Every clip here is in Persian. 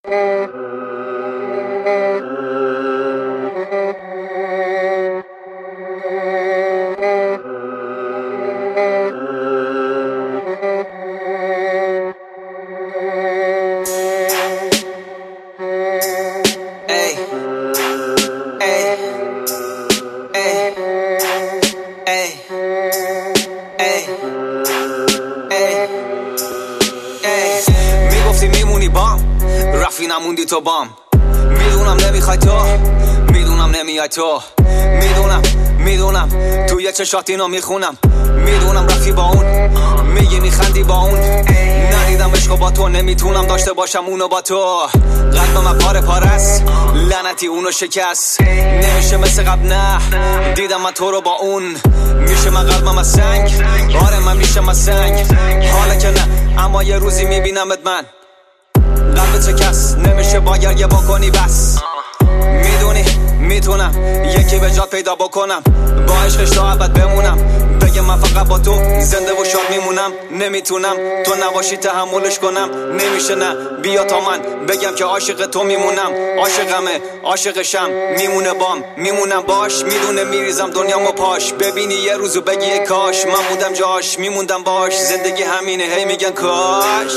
میگفتی میمونی بام، رفی نموندی تو بام. میدونم نمیخوای تو، میدونم نمیای تو. میدونم توی چشات اینو میخونم. میدونم رفی با اون، میگی میخندی با اون. ندیدم عشقو با تو، نمیتونم داشته باشم اونو با تو. قلب من پاره است، لعنتی اونو شکست. نمیشه مثل قبل، نه دیدم من تو رو با اون. میشه من قلبم از سنگ، آره من میشم از سنگ. حالا که نه، اما یه روزی میبینمت من. قلبت شکست، نمیشه با گریه بکنی بس. میدونی میتونم یکی به جات پیدا بکنم، با عشقش تا ابد بمونم. بگه من فقط با تو زنده و شاد میمونم. نمیتونم تو نباشی تحملش کنم، نمیشه نه بیا تا من بگم که عاشق تو میمونم. عاشقمه عاشقشم، میمونه بام میمونم باش. میدونه میریزم دنیامو پاش، ببینی یه روزو بگی کاش من بودم جاش، میموندم باش. زندگی همینه، هی میگن کاش.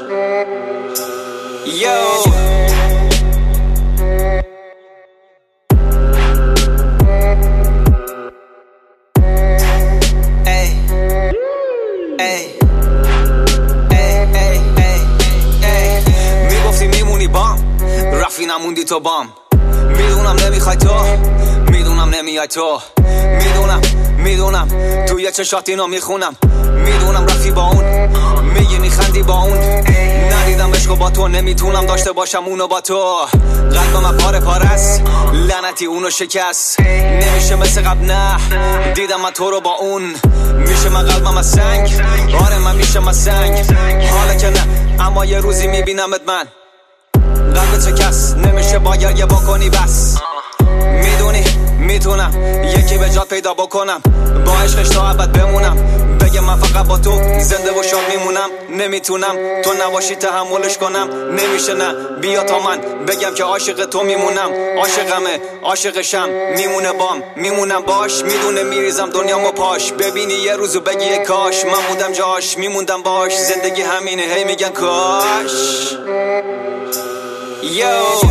یو میگفتی میمونی بام، رفی نموندی تو بام. میدونم نمیخوای تو، میدونم نمیای تو. میدونم توی چشات اینو میخونم. میدونم رفی با اون، میگی میخندی با اون. ندیدم عشقو با تو، نمیتونم داشته باشم اونو با تو. قلب من پاره است، لعنتی اونو شکست. نمیشه مثل قبل، نه دیدم من تو رو با اون. میشه من قلبم از سنگ، آره من میشم از سنگ. حالا که نه، اما یه روزی میبینمت من. قلبت شکست، نمیشه با گریه بکنی بس. میدونی میتونم یکی به جات پیدا بکنم، با عشقش تا ابد بمونم. بگه من فقط با تو زنده و شاد میمونم. نمیتونم تو نباشی تحملش کنم، نمیشه نه بیا تا من بگم که عاشق تو میمونم. عاشقمه عاشقشم، میمونه بام میمونم باش. میدونه میریزم دنیامو پاش، ببینی یه روزو بگی کاش من بودم جاش، میموندم باش. زندگی همینه، هی میگن کاش. یو